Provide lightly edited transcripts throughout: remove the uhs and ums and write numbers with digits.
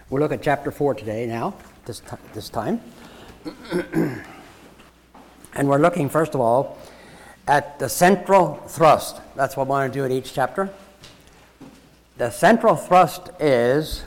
We'll look at chapter 4 today now, this time. And we're looking, first of all, at the central thrust. That's what I want to do at each chapter. The central thrust is,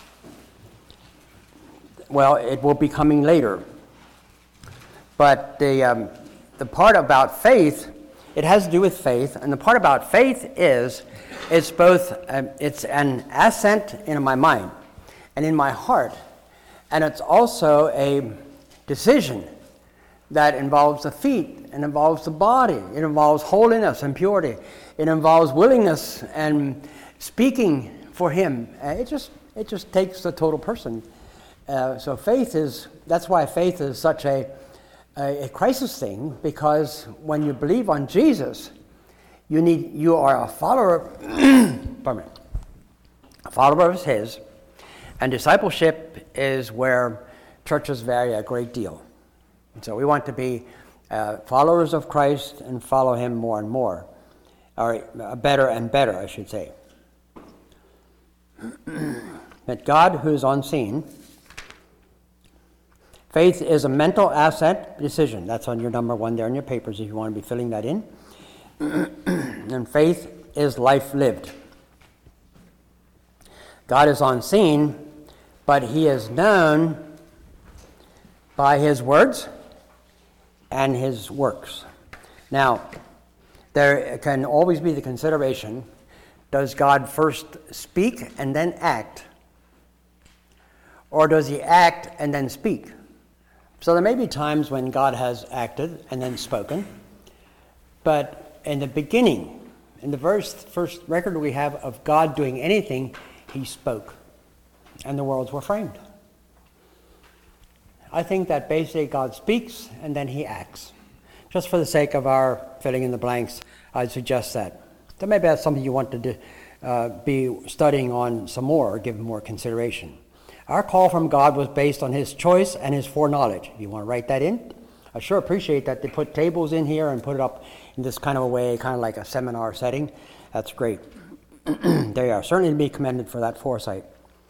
well, it will be coming later. But the part about faith, it has to do with faith. And the part about faith is, it's both, it's an assent in my mind and in my heart. And it's also a decision that involves the feet and involves the body. It involves holiness and purity. It involves willingness and speaking for Him. It just takes the total person. So faith is, that's why faith is such a crisis thing, because when you believe on Jesus, you are a follower, pardon me, a follower of His, and discipleship is where churches vary a great deal. And so we want to be followers of Christ and follow Him more and more, or better and better, I should say. That God, who is unseen, faith is a mental asset decision. That's on your number 1 there in your papers if you want to be filling that in. And faith is life lived. God is unseen, but He is known by His words and His works. Now, there can always be the consideration, does God first speak and then act? Or does He act and then speak? So there may be times when God has acted and then spoken, but in the beginning, in the first record we have of God doing anything, He spoke, and the worlds were framed. I think that basically God speaks and then He acts. Just for the sake of our filling in the blanks, I'd suggest that. So maybe that's something you want to be studying on some more or give more consideration. Our call from God was based on His choice and His foreknowledge. If you want to write that in, I sure appreciate that they put tables in here and put it up in this kind of a way, kind of like a seminar setting. That's great. They are certainly to be commended for that foresight.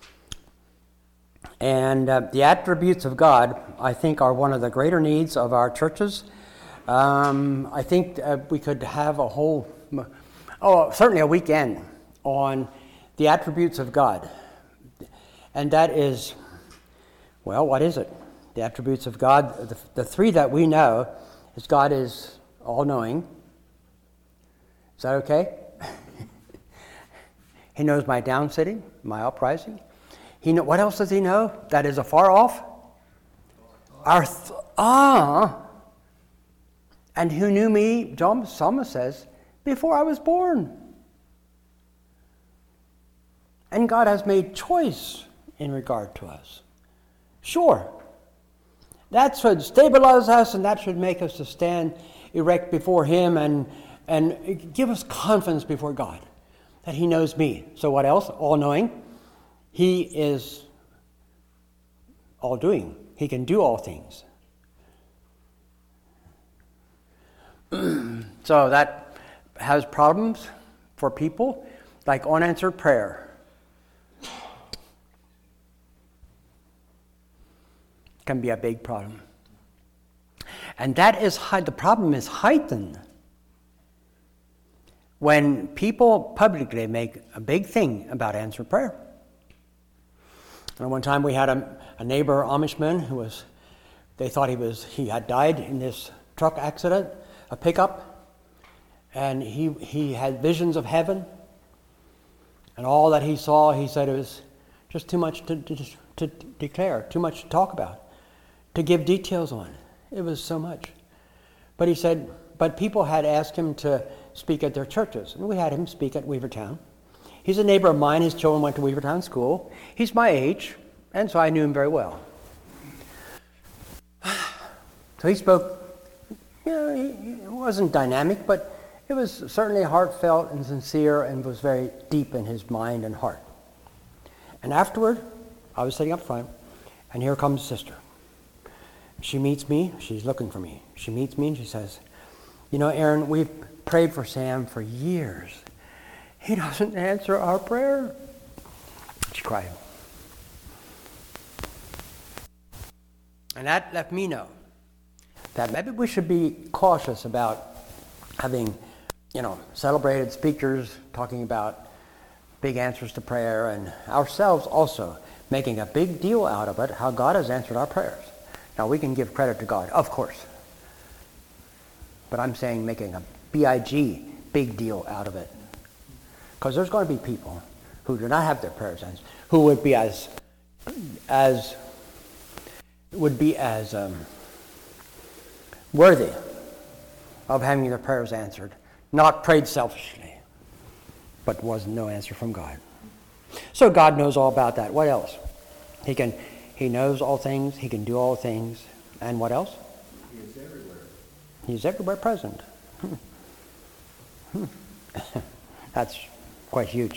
And the attributes of God, I think, are one of the greater needs of our churches. I think we could have a whole, certainly a weekend on the attributes of God. And that is, well, what is it? The attributes of God, the three that we know is God is all-knowing. Is that okay? He knows my down sitting, my uprising. What else does He know that is afar off? And who knew me, John Psalmist says, before I was born. And God has made choice in regard to us. Sure, that should stabilize us, and that should make us to stand erect before Him and give us confidence before God that He knows me. So what else? All-knowing. He is all-doing. He can do all things. So that has problems for people, like unanswered prayer. Can be a big problem. And that is the problem is heightened when people publicly make a big thing about answered prayer. And one time we had a neighbor, Amishman, they thought he had died in this truck accident, a pickup, and he had visions of heaven, and all that he saw, he said it was just too much to declare, too much to talk about, to give details on. It was so much. But he said, but people had asked him to speak at their churches, and we had him speak at Weavertown. He's a neighbor of mine. His children went to Weavertown School. He's my age, and so I knew him very well. So he spoke, it wasn't dynamic, but it was certainly heartfelt and sincere and was very deep in his mind and heart. And afterward, I was sitting up front, and here comes Sister. She meets me. She's looking for me. She meets me, and she says, Aaron, we've prayed for Sam for years. He doesn't answer our prayer. She cried. And that let me know that maybe we should be cautious about having, celebrated speakers talking about big answers to prayer, and ourselves also making a big deal out of it, how God has answered our prayers. Now, we can give credit to God, of course. But I'm saying making a big deal out of it. Because there's going to be people who do not have their prayers answered, who would be as worthy of having their prayers answered, not prayed selfishly, but was no answer from God. So God knows all about that. What else? He knows all things, he can do all things, and what else? He is everywhere. He's everywhere present. That's quite huge.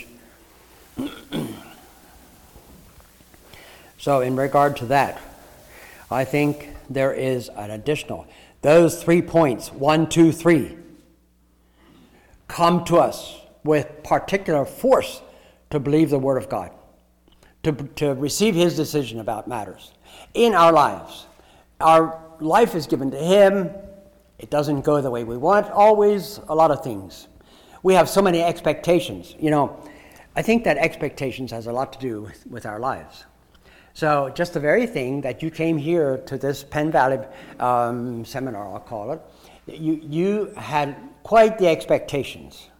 So in regard to that, I think there is an additional. Those 3 points, 1, 2, 3, come to us with particular force to believe the Word of God, to receive His decision about matters in our lives. Our life is given to Him. It doesn't go the way we want, always, a lot of things. We have so many expectations. I think that expectations has a lot to do with our lives. So just the very thing that you came here to this Penn Valley seminar, I'll call it, you had quite the expectations.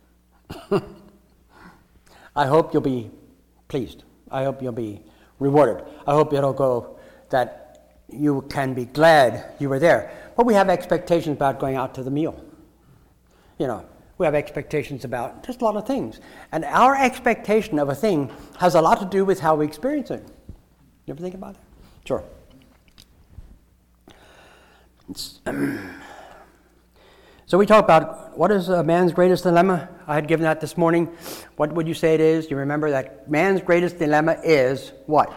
I hope you'll be pleased. I hope you'll be rewarded. I hope it'll go that you can be glad you were there. But we have expectations about going out to the meal. We have expectations about just a lot of things. And our expectation of a thing has a lot to do with how we experience it. You ever think about it? Sure. So we talk about what is a man's greatest dilemma. I had given that this morning. What would you say it is? You remember that man's greatest dilemma is what?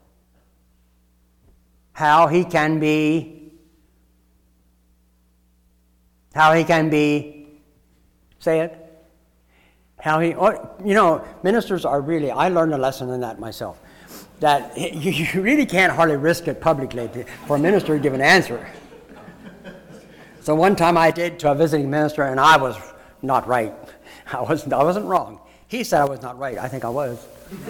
How he can be, say it. Ministers are really, I learned a lesson in that myself, that you really can't hardly risk it publicly for a minister to give an answer. So one time I did to a visiting minister, and I was not right. I wasn't wrong. He said I was not right. I think I was.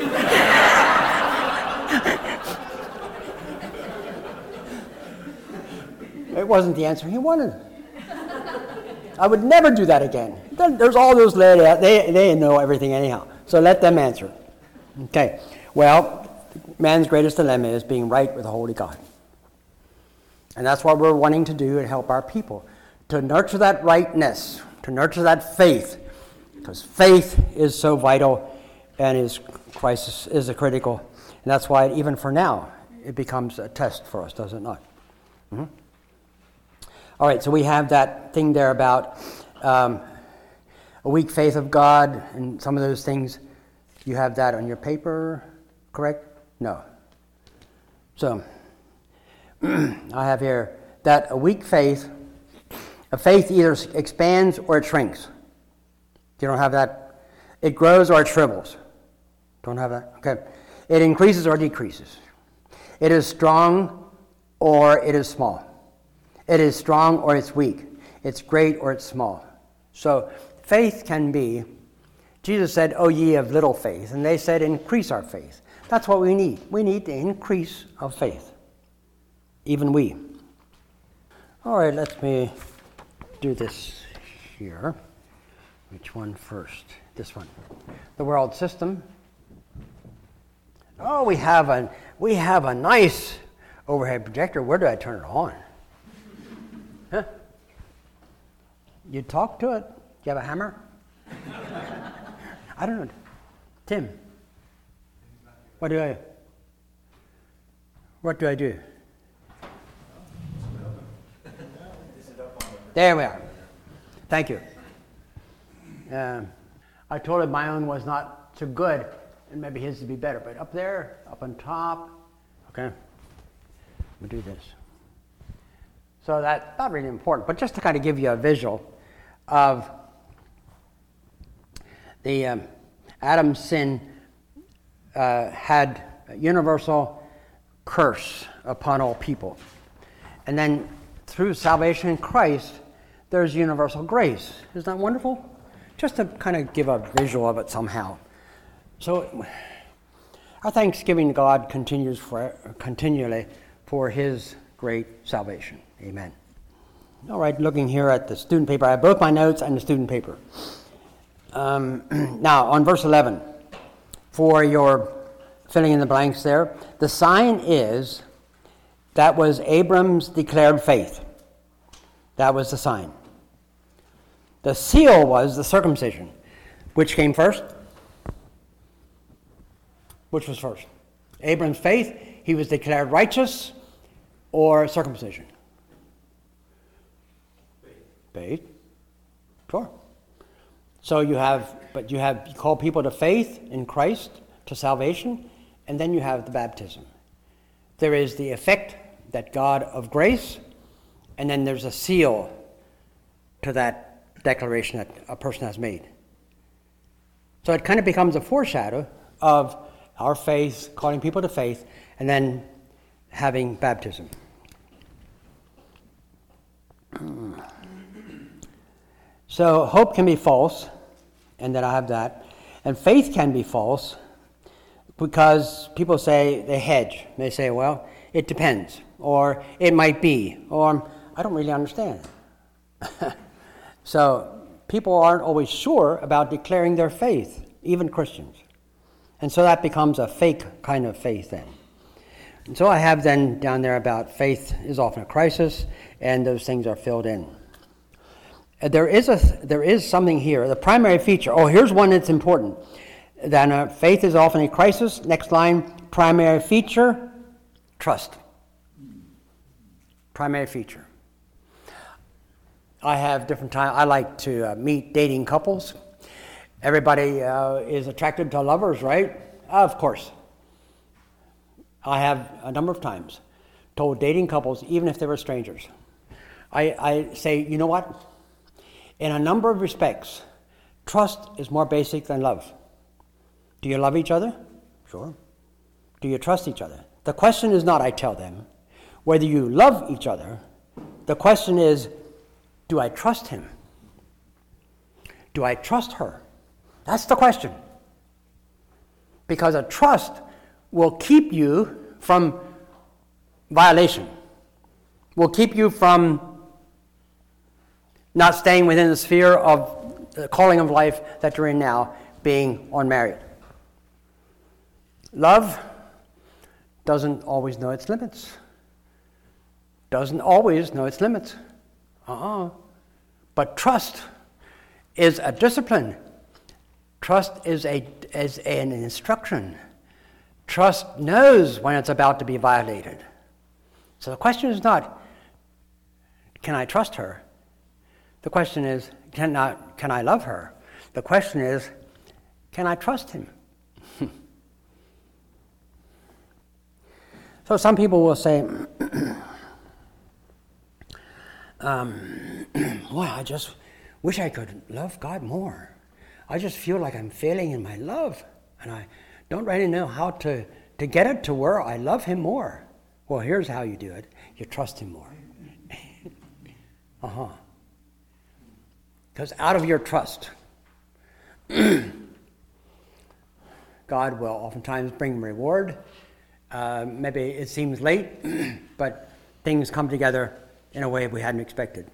It wasn't the answer he wanted. I would never do that again. There's all those ladies out. They know everything anyhow. So let them answer. Okay. Well, man's greatest dilemma is being right with a holy God. And that's what we're wanting to do and help our people. To nurture that rightness, to nurture that faith. Because faith is so vital and Christ is a critical. And that's why even for now, it becomes a test for us, does it not? Mm-hmm. All right, so we have that thing there about a weak faith of God and some of those things. You have that on your paper, correct? No. So, I have here that a weak faith, a faith either expands or it shrinks. You don't have that. It grows or it shrivels. Don't have that? Okay. It increases or decreases. It is strong or it is small. It is strong or it's weak. It's great or it's small. So faith can be, Jesus said, "O ye of little faith," and they said, "Increase our faith." That's what we need. We need the increase of faith. Even we. All right, let me do this here. Which one first? This one. The world system. Oh, we have a nice overhead projector. Where do I turn it on? Huh? You talk to it. Do you have a hammer? I don't know. Tim. What do I do? There we are. Thank you. I told him my own was not so good, and maybe his would be better. But up there, up on top, okay. We'll do this. So that's not really important, but just to kind of give you a visual of the Adam's sin had a universal curse upon all people. And then through salvation in Christ, there's universal grace. Isn't that wonderful? Just to kind of give a visual of it somehow. So our thanksgiving to God continues continually for his great salvation. Amen. All right, looking here at the student paper. I have both my notes and the student paper. Now, on verse 11, for your filling in the blanks there, the sign is, that was Abram's declared faith. That was the sign. The seal was the circumcision. Which came first? Which was first? Abram's faith, he was declared righteous, or circumcision? Faith. Sure. So you call people to faith in Christ, to salvation, and then you have the baptism. There is the effect, that God of grace, and then there's a seal to that declaration that a person has made. So it kind of becomes a foreshadow of our faith, calling people to faith, and then having baptism. So hope can be false, and then I have that. And faith can be false because people say they hedge. They say, well, it depends, or it might be, or I don't really understand. So people aren't always sure about declaring their faith, even Christians. And so that becomes a fake kind of faith then. And so I have then down there about faith is often a crisis, and those things are filled in. There is something here, the primary feature. Oh, here's one that's important. Then faith is often a crisis. Next line, primary feature, trust. Primary feature. I have different times. I like to meet dating couples. Everybody is attracted to lovers, right? Of course. I have a number of times told dating couples, even if they were strangers, I say, you know what? In a number of respects, trust is more basic than love. Do you love each other? Sure. Do you trust each other? The question is not, I tell them, whether you love each other. The question is, do I trust him? Do I trust her? That's the question. Because a trust will keep you from violation, will keep you from not staying within the sphere of the calling of life that you're in now, being unmarried. Love doesn't always know its limits. Doesn't always know its limits. But trust is a discipline. Trust is an instruction. Trust knows when it's about to be violated. So the question is not, can I trust her? The question is, can I love her? The question is, can I trust him? So some people will say, boy, I just wish I could love God more. I just feel like I'm failing in my love, and I don't really know how to get it to where I love him more. Well, here's how you do it. You trust him more. Because out of your trust, God will oftentimes bring reward. Maybe it seems late, but things come together in a way we hadn't expected.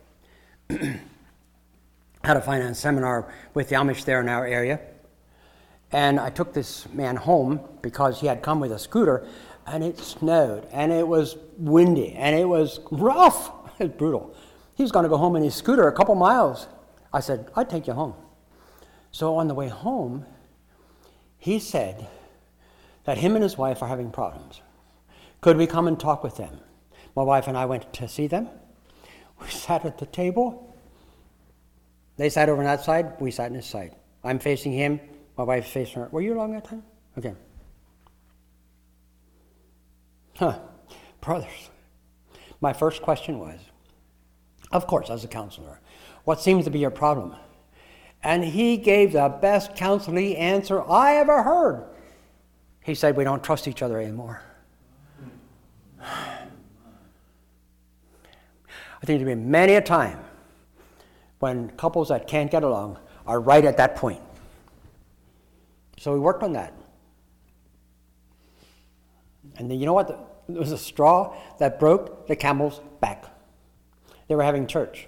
Had a finance seminar with the Amish there in our area, and I took this man home because he had come with a scooter, and it snowed, and it was windy, and it was rough. It was brutal. He was going to go home in his scooter a couple miles. I said, I'd take you home. So on the way home, he said that him and his wife are having problems. Could we come and talk with them? My wife and I went to see them. We sat at the table. They sat over on that side. We sat on this side. I'm facing him. My wife's facing her. Were you along that time? Okay. Brothers, my first question was, of course, as a counselor, what seems to be your problem? And he gave the best counseling answer I ever heard. He said, we don't trust each other anymore. I think there's been many a time when couples that can't get along are right at that point. So we worked on that. And then you know what? It was a straw that broke the camel's back. They were having church.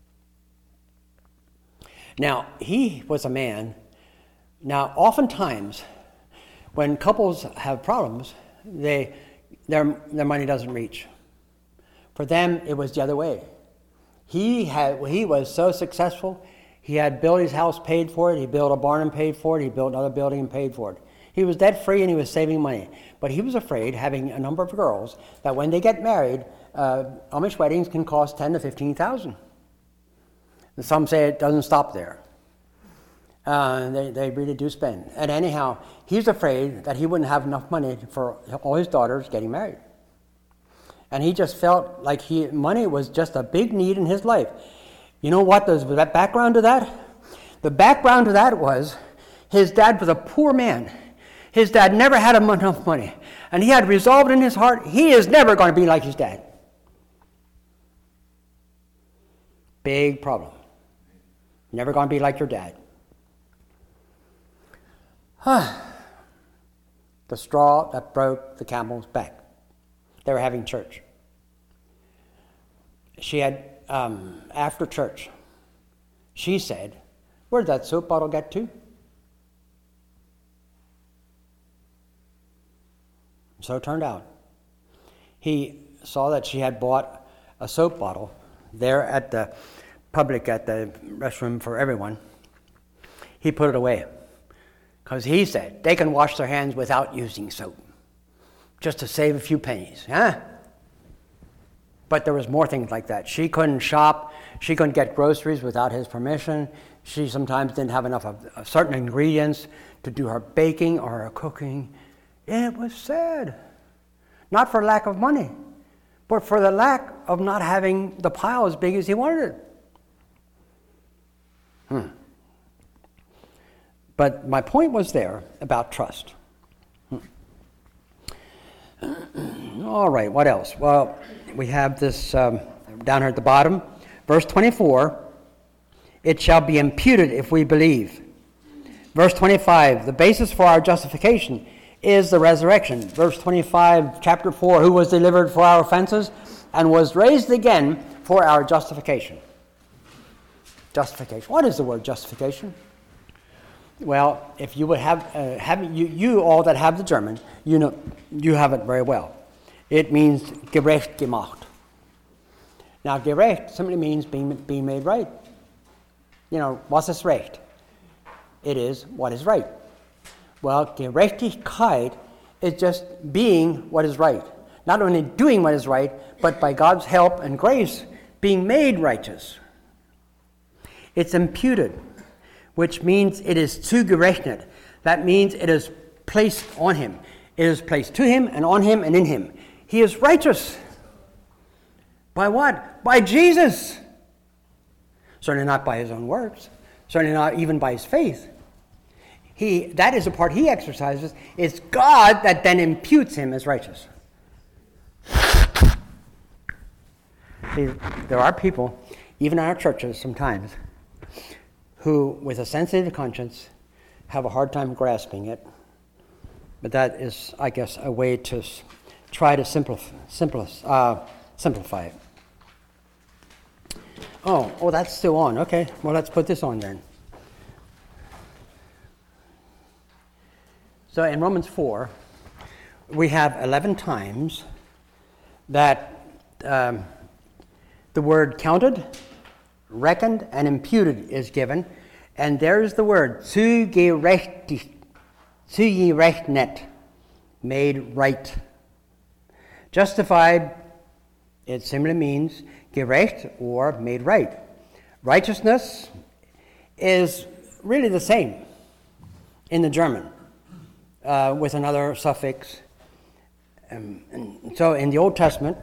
Now, he was a man. Now, oftentimes, when couples have problems, their money doesn't reach. For them, it was the other way. He was so successful. He had built his house, paid for it. He built a barn and paid for it. He built another building and paid for it. He was debt free and he was saving money. But he was afraid, having a number of girls, that when they get married, Amish weddings can cost $10,000 to $15,000. And some say it doesn't stop there. They really do spend. And anyhow, he's afraid that he wouldn't have enough money for all his daughters getting married. And he just felt like money was just a big need in his life. You know what was the background to that? The background to that was his dad was a poor man. His dad never had enough money. And he had resolved in his heart, he is never going to be like his dad. Big problem. Never going to be like your dad. The straw that broke the camel's back. They were having church. She had, after church, she said, "Where did that soap bottle get to?" So it turned out. He saw that she had bought a soap bottle there at the restroom for everyone. He put it away because he said they can wash their hands without using soap, just to save a few pennies, huh? But there was more things like that. She couldn't shop. She couldn't get groceries without his permission. She sometimes didn't have enough of certain ingredients to do her baking or her cooking. It was sad. Not for lack of money, but for the lack of not having the pile as big as he wanted it. But my point was there about trust. All right, what else? Well, we have this down here at the bottom. Verse 24, it shall be imputed if we believe. Verse 25, the basis for our justification is the resurrection. Verse 25, chapter 4, who was delivered for our offenses and was raised again for our justification. Justification. What is the word justification? Well, if you would you all that have the German, you know, you have it very well. It means gerecht gemacht. Now, gerecht simply means being made right. You know, was ist recht? It is what is right. Well, Gerechtigkeit is just being what is right. Not only doing what is right, but by God's help and grace, being made righteous. It's imputed, which means it is zugerechnet. That means it is placed on him. It is placed to him and on him and in him. He is righteous. By what? By Jesus. Certainly not by his own works. Certainly not even by his faith. That is the part he exercises. It's God that then imputes him as righteous. See, there are people, even in our churches sometimes, who, with a sensitive conscience, have a hard time grasping it. But that is, I guess, a way to try to simplify it. Oh, that's still on. Okay, well, let's put this on then. So in Romans 4, we have 11 times that the word counted, reckoned, and imputed is given. And there's the word, zugerechnet, made right. Justified, it simply means gerecht or made right. Righteousness is really the same in the German. With another suffix. And so in the Old Testament,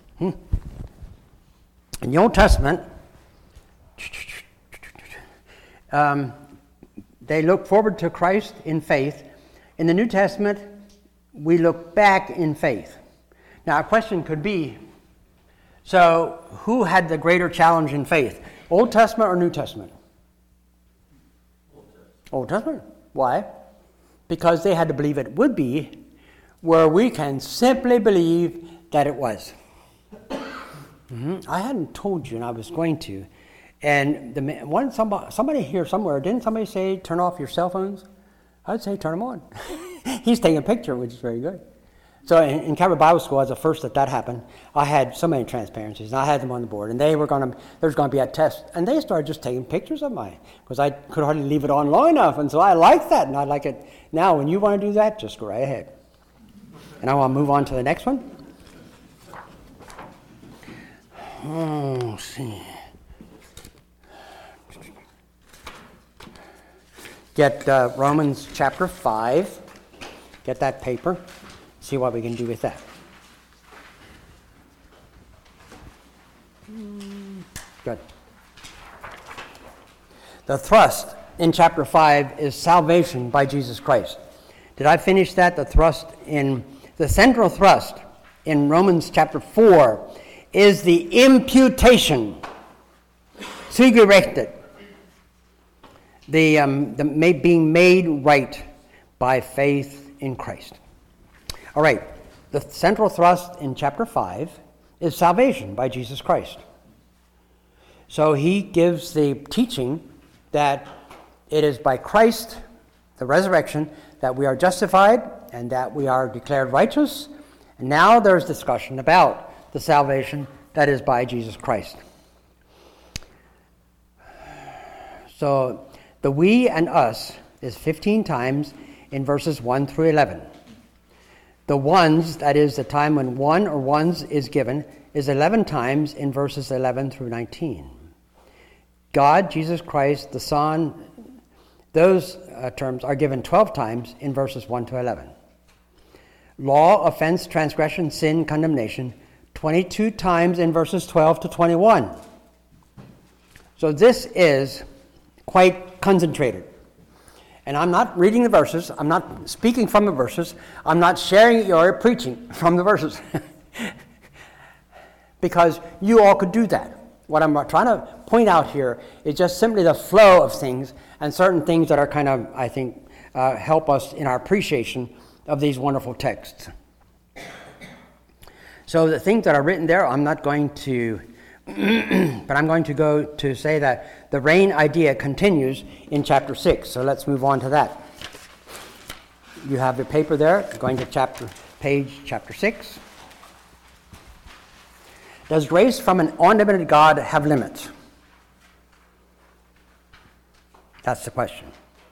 they look forward to Christ in faith. In the New Testament, we look back in faith. Now, a question could be, So who had the greater challenge in faith? Old Testament or New Testament? Old Testament. Why? Because they had to believe it would be, where we can simply believe that it was. I hadn't told you, and I was going to. And somebody here somewhere, didn't somebody say turn off your cell phones? I'd say turn them on. He's taking a picture, which is very good. So in Calvary Bible School, as the first that happened, I had so many transparencies, and I had them on the board, and there's going to be a test, and they started just taking pictures of mine, because I could hardly leave it on long enough, and so I like that, and I like it. Now, when you want to do that, just go right ahead. And I want to move on to the next one. Let's see. Get Romans chapter 5. Get that paper. See what we can do with that. Good. The thrust in chapter 5 is salvation by Jesus Christ. Did I finish that? The central thrust in Romans chapter 4 is the imputation, zugerechnet, the being made right by faith in Christ. All right, the central thrust in chapter 5 is salvation by Jesus Christ. So he gives the teaching that it is by Christ, the resurrection, that we are justified and that we are declared righteous. And now there's discussion about the salvation that is by Jesus Christ. So the we and us is 15 times in verses 1 through 11. The ones, that is the time when one or ones is given, is 11 times in verses 11 through 19. God, Jesus Christ, the Son, those terms are given 12 times in verses 1 to 11. Law, offense, transgression, sin, condemnation, 22 times in verses 12 to 21. So this is quite concentrated. And I'm not reading the verses. I'm not speaking from the verses. I'm not sharing or preaching from the verses. Because you all could do that. What I'm trying to point out here is just simply the flow of things and certain things that are kind of, I think, help us in our appreciation of these wonderful texts. So the things that are written there, I'm not going to, but I'm going to go to say that the reign idea continues in chapter 6. So let's move on to that. You have your paper there, going to chapter 6. Does grace from an unlimited God have limits? That's the question.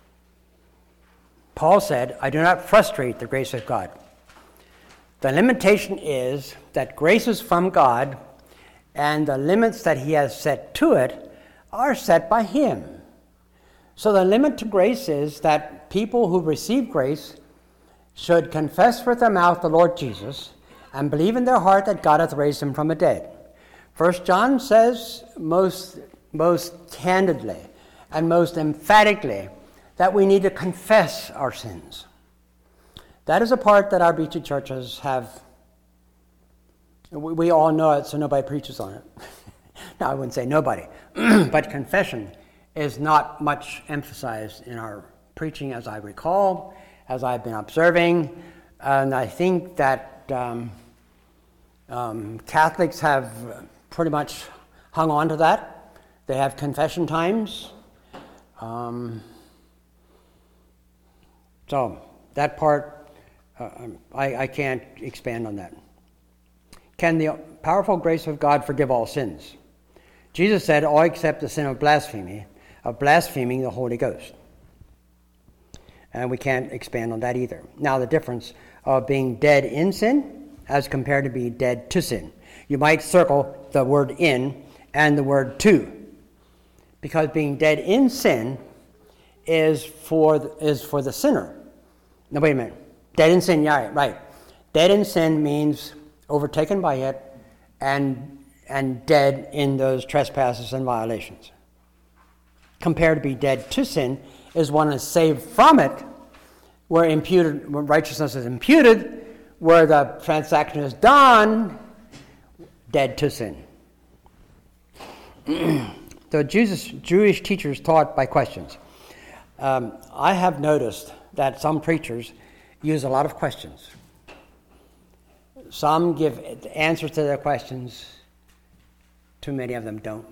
Paul said, I do not frustrate the grace of God. The limitation is that grace is from God, and the limits that he has set to it are set by him. So the limit to grace is that people who receive grace should confess with their mouth the Lord Jesus and believe in their heart that God hath raised him from the dead. 1 John says most candidly and most emphatically that we need to confess our sins. That is a part that our Beachy churches have. We all know it, so nobody preaches on it. No, I wouldn't say nobody. But confession is not much emphasized in our preaching, as I recall, as I've been observing. And I think that Catholics have pretty much hung on to that. They have confession times. So that part, I can't expand on that. Can the powerful grace of God forgive all sins? Jesus said, all except the sin of blaspheming the Holy Ghost. And we can't expand on that either. Now, the difference of being dead in sin as compared to being dead to sin. You might circle the word in and the word to. Because being dead in sin is for the sinner. No, wait a minute. Dead in sin, yeah, right. Dead in sin means overtaken by it and dead in those trespasses and violations. Compared to be dead to sin is one is saved from it, where righteousness is imputed, where the transaction is done dead to sin. The Jewish teachers taught by questions. I have noticed that some preachers use a lot of questions. Some give answers to their questions. Too many of them don't.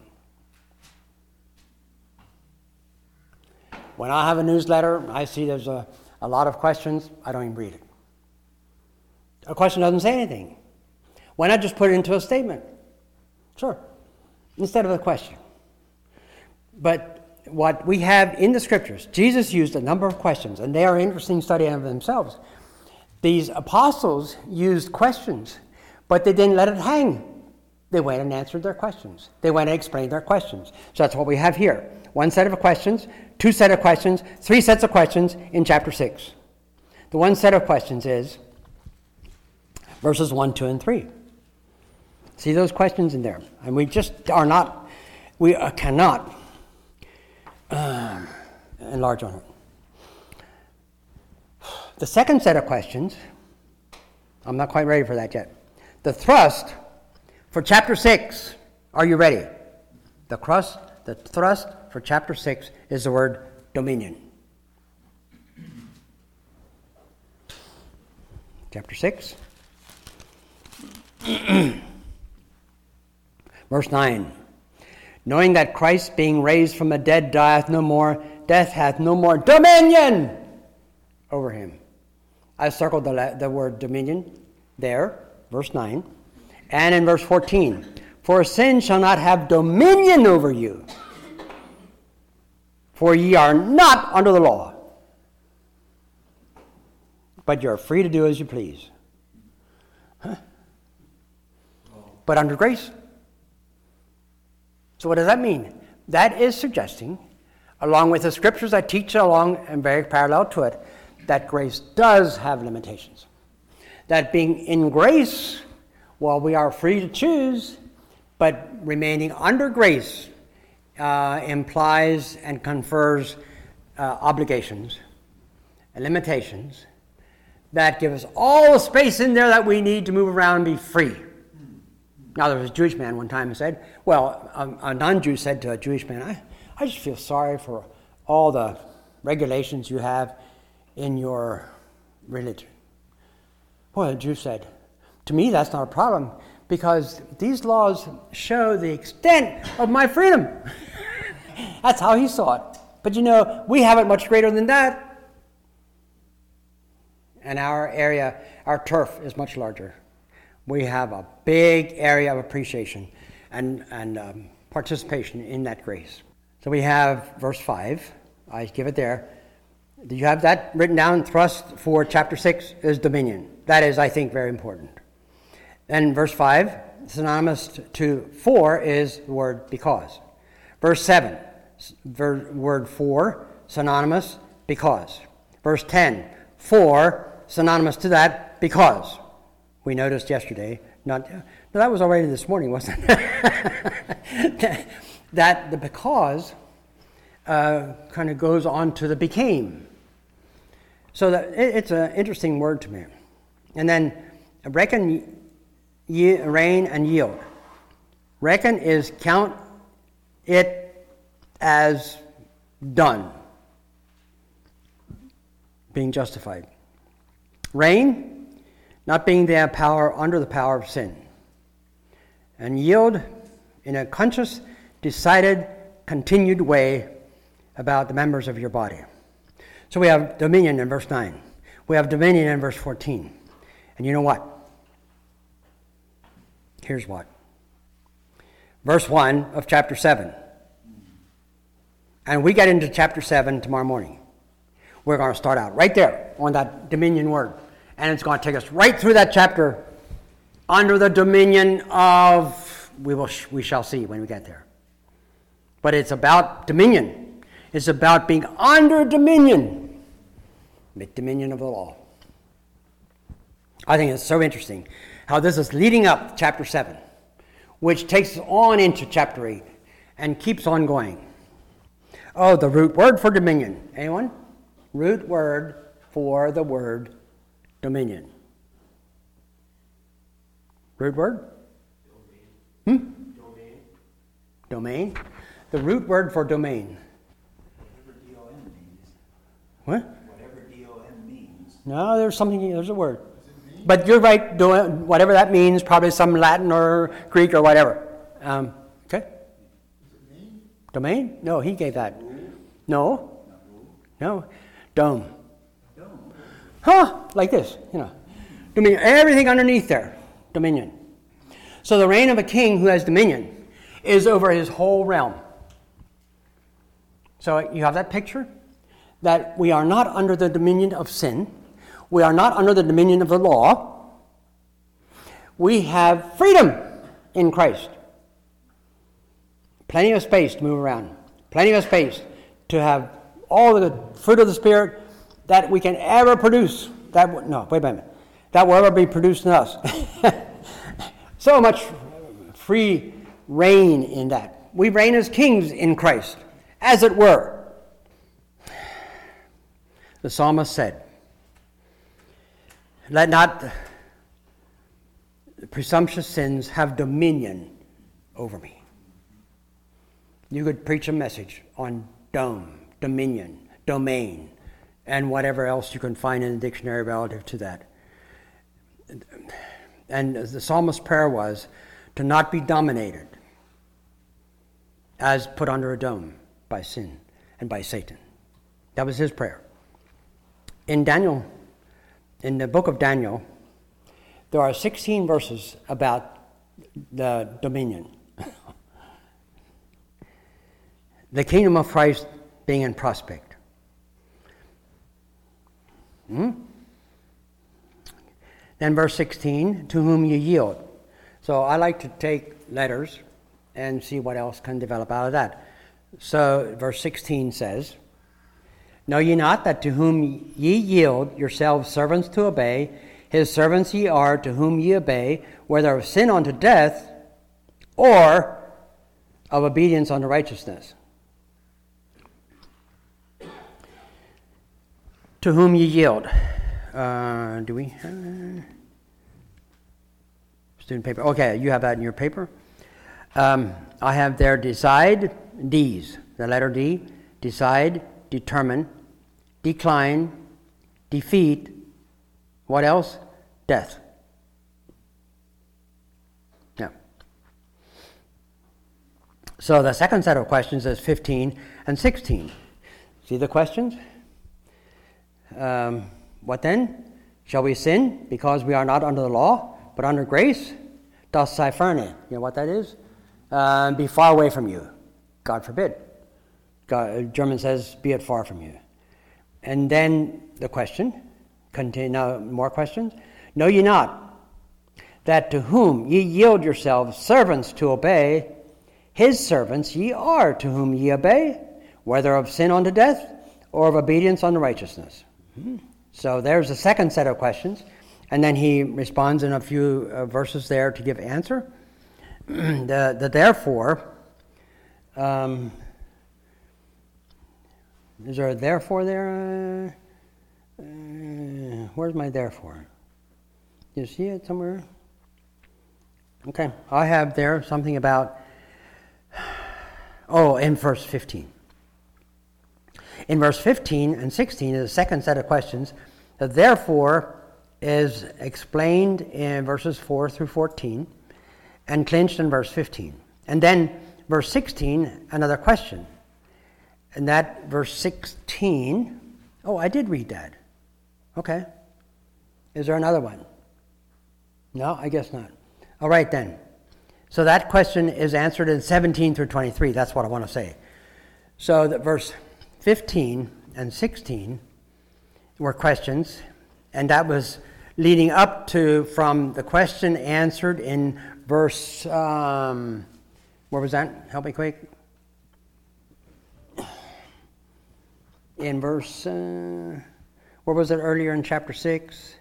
When I have a newsletter, I see there's a lot of questions. I don't even read it. A question doesn't say anything. Why not just put it into a statement? Sure. Instead of a question. But what we have in the scriptures, Jesus used a number of questions, and they are an interesting study of themselves. These apostles used questions, but they didn't let it hang. They went and answered their questions. They went and explained their questions. So that's what we have here. One set of questions, two set of questions, three sets of questions in chapter 6. The one set of questions is verses 1, 2, and 3. See those questions in there. And we just are not, we cannot enlarge on it. The second set of questions, I'm not quite ready for that yet. The thrust for chapter 6, are you ready? The thrust for chapter 6 is the word dominion. Chapter 6. Verse 9. Knowing that Christ being raised from the dead dieth no more, death hath no more dominion over him. I circled the word dominion there, verse 9. And in verse 14, for sin shall not have dominion over you, for ye are not under the law, but you are free to do as you please. Huh? But under grace. So what does that mean? That is suggesting, along with the scriptures that teach along and very parallel to it, that grace does have limitations. That being in grace, while we are free to choose, but remaining under grace implies and confers obligations and limitations that give us all the space in there that we need to move around and be free. Now, there was a Jewish man one time who said, well, a non-Jew said to a Jewish man, I just feel sorry for all the regulations you have in your religion. Well, the Jew said, to me, that's not a problem, because these laws show the extent of my freedom. That's how he saw it. But you know, we have it much greater than that. And our area, our turf is much larger. We have a big area of appreciation and participation in that grace. So we have verse 5. I give it there. Do you have that written down? Thrust for chapter 6 is dominion. That is, I think, very important. Then verse 5, synonymous to for is the word because. Verse 7, word for, synonymous, because. Verse 10, for, synonymous to that, because. We noticed yesterday, no, that was already this morning, wasn't it? that the because kind of goes on to the became. So that it's an interesting word to me. And then reckon, reign, and yield. Reckon is count it as done, being justified. Reign, not being the power under the power of sin. And yield in a conscious, decided, continued way about the members of your body. So we have dominion in verse 9. We have dominion in verse 14. And you know what? Here's what. Verse 1 of chapter 7. And we get into chapter 7 tomorrow morning. We're going to start out right there on that dominion word. And it's going to take us right through that chapter under the dominion of, we shall see when we get there. But it's about dominion. It's about being under dominion, with dominion of the law. I think it's so interesting how this is leading up to chapter 7, which takes us on into chapter 8 and keeps on going. Oh, the root word for dominion. Anyone? Root word for the word dominion. Root word? Domain? The root word for domain. Whatever D-O-M means. What? Whatever D-O-M means. No, there's a word. But you're right, whatever that means, probably some Latin or Greek or whatever. Okay? Domain? No, he gave that. No. No. Dome. Huh, like this, Dominion. Everything underneath there. Dominion. So the reign of a king who has dominion is over his whole realm. So you have that picture? That we are not under the dominion of sin. We are not under the dominion of the law. We have freedom in Christ. Plenty of space to move around. Plenty of space to have all the fruit of the Spirit that we can ever produce. That will ever be produced in us. So much free reign in that. We reign as kings in Christ, as it were. The psalmist said, "Let not presumptuous sins have dominion over me." You could preach a message on dominion, domain, and whatever else you can find in the dictionary relative to that. And the psalmist's prayer was to not be dominated as put under a dome by sin and by Satan. That was his prayer. In the book of Daniel, there are 16 verses about the dominion. The kingdom of Christ being in prospect. Then verse 16, to whom you yield. So I like to take letters and see what else can develop out of that. So verse 16 says, know ye not that to whom ye yield yourselves servants to obey, his servants ye are to whom ye obey, whether of sin unto death or of obedience unto righteousness. To whom ye yield. Do we have student paper? Okay, you have that in your paper. I have there decide, D's, the letter D, decide, determine, decline, defeat, what else? Death. Yeah. So the second set of questions is 15 and 16. See the questions? What then? Shall we sin because we are not under the law, but under grace? Das sei ferne. You know what that is? Be far away from you. God forbid. German says, be it far from you. And then the question, more questions. Know ye not that to whom ye yield yourselves servants to obey, his servants ye are to whom ye obey, whether of sin unto death or of obedience unto righteousness? So there's the second set of questions. And then he responds in a few verses there to give answer. The therefore, is there a therefore there? Where's my therefore? You see it somewhere? Okay, I have there something about, in verse 15. In verse 15 and 16 is the second set of questions. The therefore is explained in verses 4 through 14 and clinched in verse 15. And then verse 16, another question. And that verse 16, I did read that. Okay. Is there another one? No, I guess not. All right then. So that question is answered in 17 through 23. That's what I want to say. So that verse 15 and 16 were questions, and that was leading up to from the question answered in verse, where was that? Help me quick. In verse, where was it earlier in chapter 6?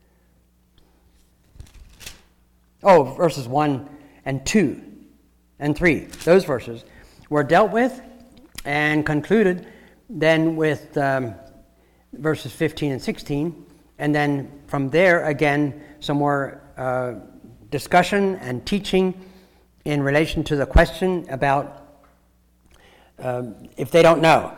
Verses 1 and 2 and 3. Those verses were dealt with and concluded then with verses 15 and 16. And then from there, again, some more discussion and teaching in relation to the question about if they don't know,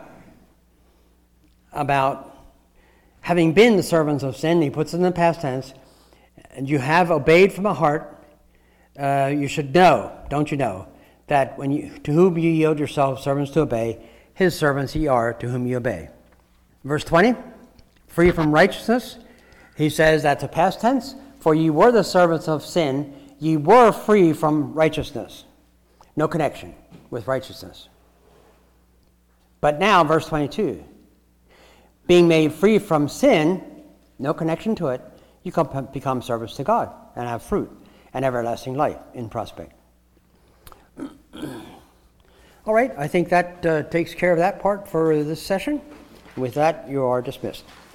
about having been the servants of sin. He puts it in the past tense, and you have obeyed from the heart. You should know, don't you know, that to whom you yield yourselves servants to obey, his servants ye are to whom you obey. Verse 20, free from righteousness. He says that's a past tense. For ye were the servants of sin, ye were free from righteousness. No connection with righteousness. But now, verse 22, being made free from sin, no connection to it, you become servants to God and have fruit and everlasting life in prospect. All right, I think that takes care of that part for this session. With that, you are dismissed.